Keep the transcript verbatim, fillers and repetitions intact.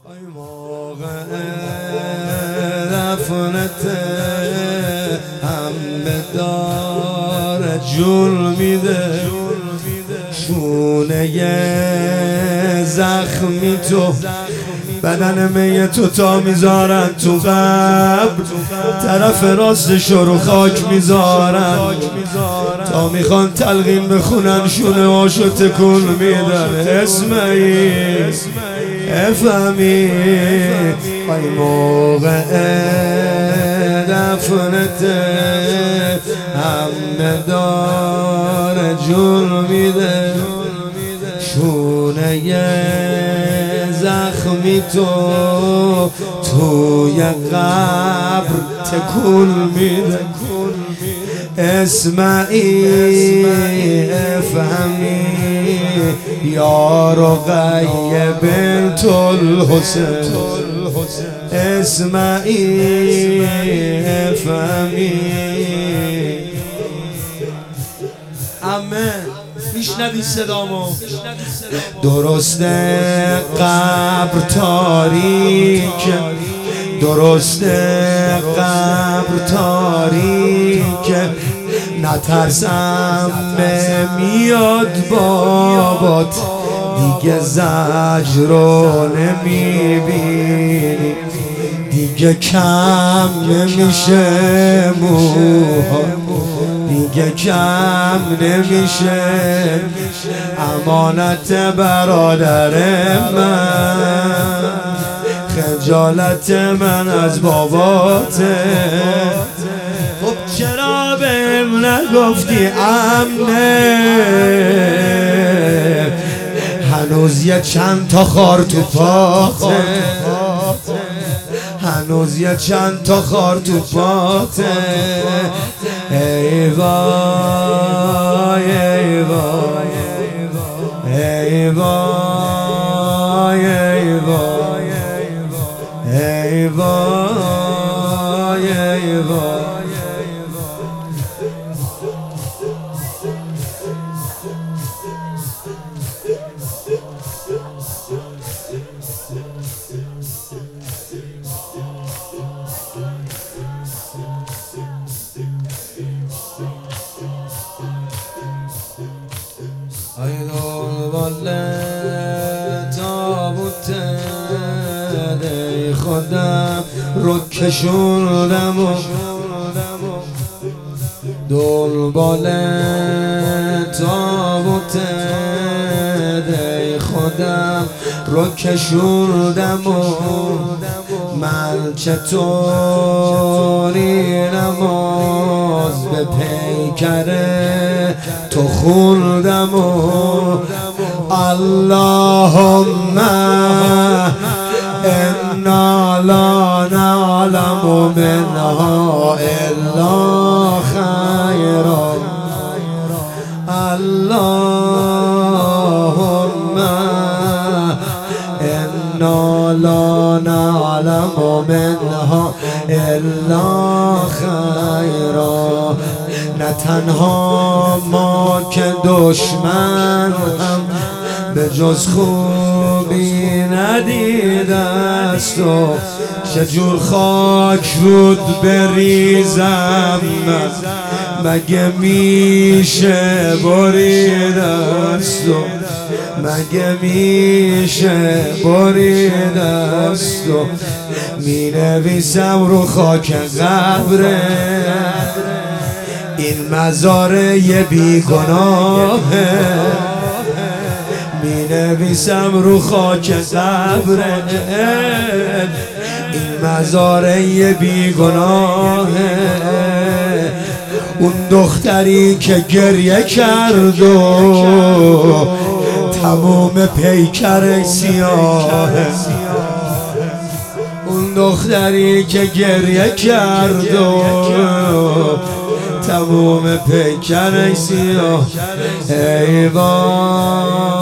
ای موقع دفنت همه داره جون میده، شونه زخمی تو بدن میتو تا میذارن تو قبر، طرف راستشو رو خاک میذارن تا میخوان تلقین بخونن، شونه هاشو تکون میدن. اسمعی افهمی ای موقع دفنت همه داره جون میده، شونه زخمی تو توی قبر تکون میده. اسمعی افهمی یا رقیه بنت الحسین، اسمعی افهمی. امه میشنوی صدامو؟ درسته قبر تاریک، درسته قبر تاریک، نترسم میاد بابات، دیگه زجر رو نمیبینی، دیگه کم نمیشه موها، دیگه کم نمیشه. امانت برادر من، خجالت من از باباته. خب چرا بهم نگفتی امنه؟ هنوز یه چند تا خار تو پاته، هنوز یه چند تا خار تو پاته. ای وای ای وای ای وای ای وای ای وای ای وای. ای دنبال تابوت ای خودم رو کشوندم و دنبال تابوت ای خودم رو کشوندم و من چطوری نماز به پیکره تو خوندم و اللهم انا لا نعلم منها الا خیرا، اللهم انا لا نعلم منها الا خیرا. نه تنها ما که دشمن هم به جز خوبی ندیدست و چجور خاک رود بریزم مگه میشه بریدست و مگه میشه بریدست و می نویسم رو خاک قبره این مزاره بیگناهه، می نویسم رو خاک قبره این مزاره بیگناهه. اون دختری که گریه کرد و تموم پیکر سیاهه، اون دختری که گریه کرد و تموم پیکر سیاه. ای وای